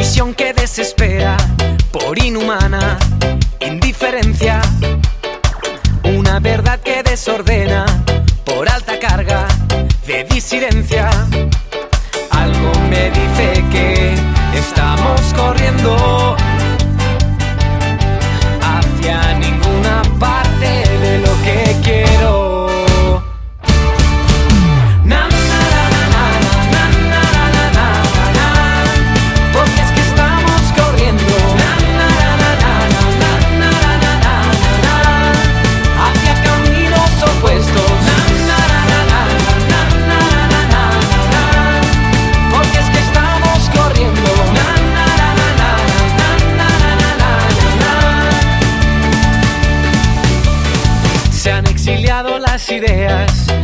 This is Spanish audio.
misión que desespera por inhumana indiferencia, una verdad que desordena por alta carga de disidencia. Algo me dice que estamos corriendo hacia ninguna parte de lo que quiero. Porque es que estamos corriendo hacia caminos opuestos. Porque es que estamos corriendo. Se han exiliado las ideas